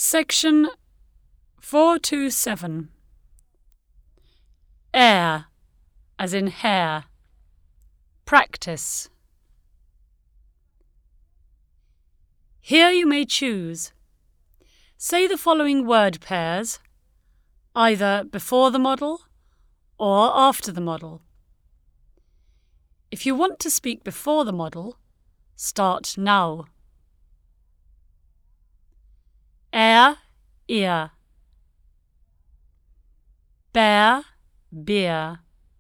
Section 427. Air, as in hair. Practice. Here you may choose. Say the following word pairs, either before the model or after the model. If you want to speak before the model, start now. Ear, bear, beer,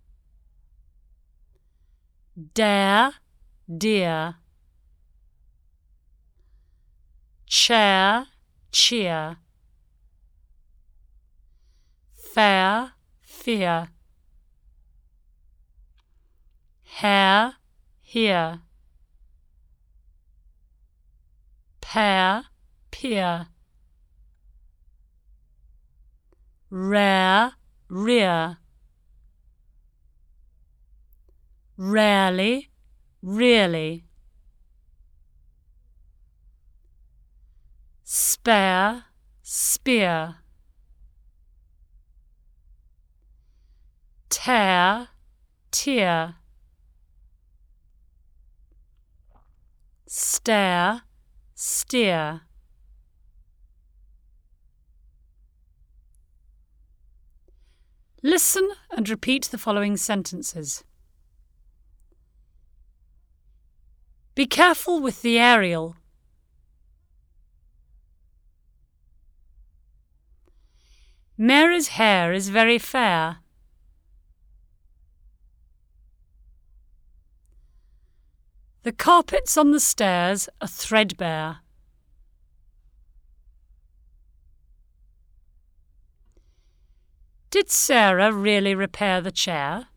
dare, dear, chair, cheer, fair, fear, hair, here, pair, peer, rare, rear, rarely, really, spare, spear, tear, tear, stare, steer. Listen and repeat the following sentences. Be careful with the aerial. Mary's hair is very fair. The carpets on the stairs are threadbare. Did Sarah really repair the chair?